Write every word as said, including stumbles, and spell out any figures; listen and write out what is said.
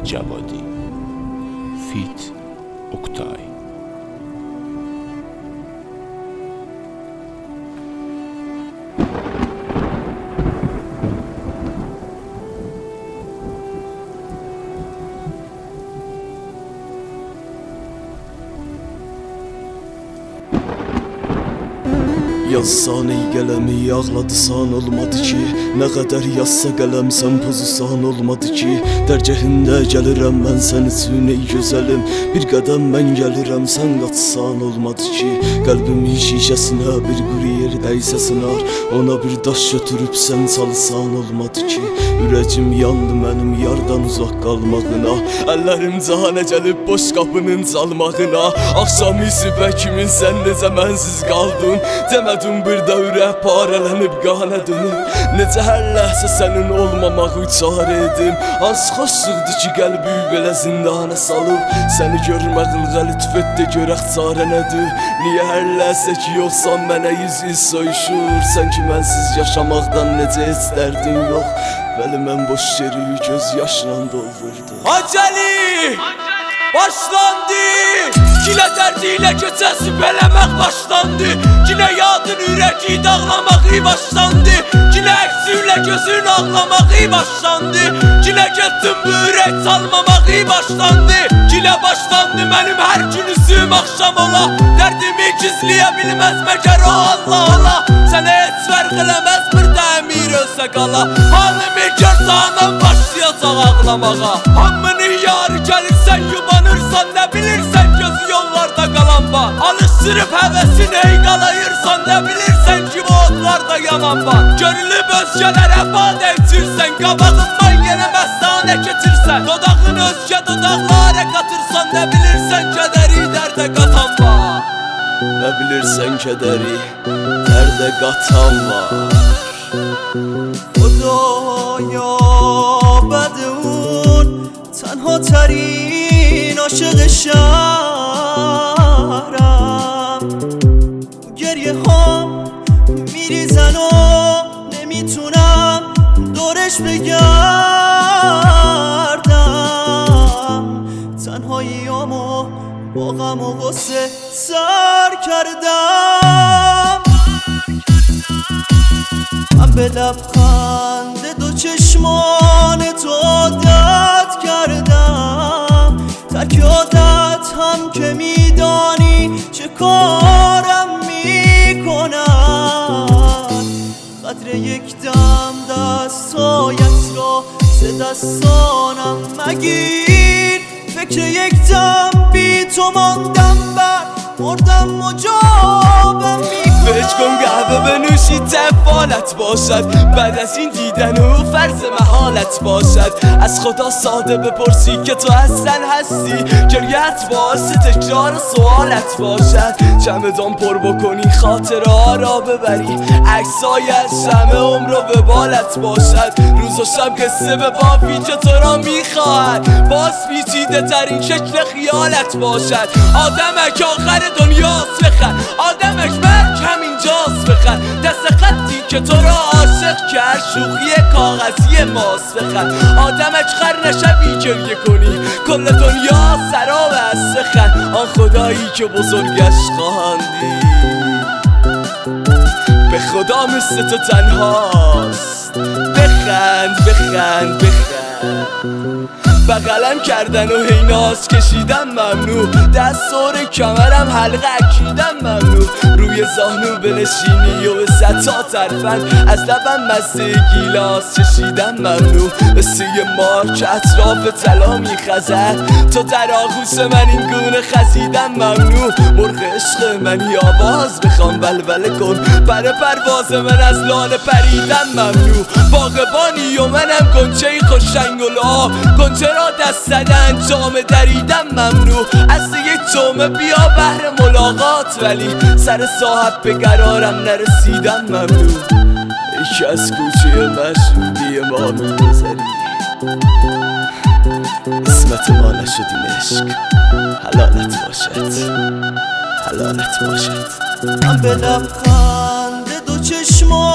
جوادی فیت اوکتای. Yazsan ey qələmi yağladısan olmadı ki, nə qədər yazsa qələm sən pozusan olmadı ki, dərgəhində gəlirəm mən sən üçün ey gözəlim, bir qədəm mən gəlirəm sən qaçsan olmadı ki, qəlbimin şişəsinə bir quryer dəysə sınar, ona bir daş götürüb sən çalsan olmadı ki, ürəcim yandı mənim yardan uzaq qalmağına, əllərim cahana gəlib boş qapının çalmağına, axşam sübhə kimin sən necə mənsiz qaldın, demədim bir də ürək parələnib qana dönüb, necə hər ləhsə sənin olmamağı çarə edim, az xoşluqdur ki qəlbi belə zindana salıb, səni görmək ilğə lütf et də görək çarə nədir, niyə hər ləhsə ki yoxsan mənə yüz yüz soyuşur, sən ki mənsiz yaşamaqdan necə heç dərdin yox, bəli mən boş yeri göz yaşla doldurdum. Acəli! Başlandı! Yine derdiyle keçəsi bələmək başlandı, yine yadın ürəki dağlamağı başlandı, yine əksiyle gözün ağlamağı başlandı, yine getdim bu ürək salmamağı başlandı, yine başlandı mənim hər gün üzüm axşam ola, dərdimi gizləyə bilməz məgər o Allah Allah, sənə heç fərq eləməz bir dəmir ölsə qala, halimi görsə anam başlayacaq ağlamağa, hamının yarı gəlirsən yubanırsan, nə bilirsən gözü yollarda qalan var, alışdırıb həvəsini ey qalayırsan, nə bilirsən ki bu otlarda yanan var, görülüb özgələrə badə içirsən, qabağından yenə məstanə keçirsən, dodağın özgə dodaqlara qatırsan, nə bilirsən kədəri dərdə qatan var, nə bilirsən kədəri dərdə qatan var. خدایا بدون تنها ترین عاشق شهرم، گریه ها میریزن و نمیتونم دورش بگردم، تنهاییامو با غم و غصه سر کردم، من به لبخند دو چشمان تو عادت کردم، ترک عادت هم که میدانی چه کارم میکنم، قدر یک دم دستایت را سه دستانم مگیر، فکر یک دم بی تو ماندم بر مردم مجابم میکنم. فکر کن قهوه بنوشی تفالت باشد، بعد از این دیدن و فرض محالت باشد، از خدا ساده بپرسی که تو اصلا هستی، گریت باعث تکرار سوالت باشد، چمدان پر بکنی خاطره را ببری، عکسای از شمع عمر رو به بالت باشد، روز و شب قصه به بافی که تو را میخواهد، باز پیچیده ترین شکل خیالت باشد، آدمک آخر دنیاست بخند، آدمک مرگ همینجاست بخند، دست خطی که تو را عاشق کرد شوخی کاغذی ماست بخند، آدمک خر نشوی گریه کنی کل دنیا سراب است بخند، آن خدایی که بزرگش خواهندی به خدا مثل تو تنهاست، بخند بخند بخند، بغلم کردن و هی ناز کشیدم ممنوع، دست سور کمرم حلقه اکیدم ممنوع، روی زانو بنشینی و به ستا طرفن، از لبم مزه گیلاس چشیدم ممنوع، مثل یه مار که اطراف طلا میخزد، تو در آغوش من این گونه خزیدم ممنوع، مرغ عشق منی آواز بخوام ولوله کن، پر پرواز من از لاله پریدم ممنوع، باغبانی و منم گنچه خوشنگ و لعاب، گنچه را دست زدن جام دریدم ممنوع، از یک جمعه بیا بهر ملاقات، ولی سر صاحب به قرارم نرسیدم ممنوع، یکی از کوچه مشهودی ما میگذری، اسمت ما نشدیم عشق، حلالت باشد حلالت باشد، من به لبخند دو چشمان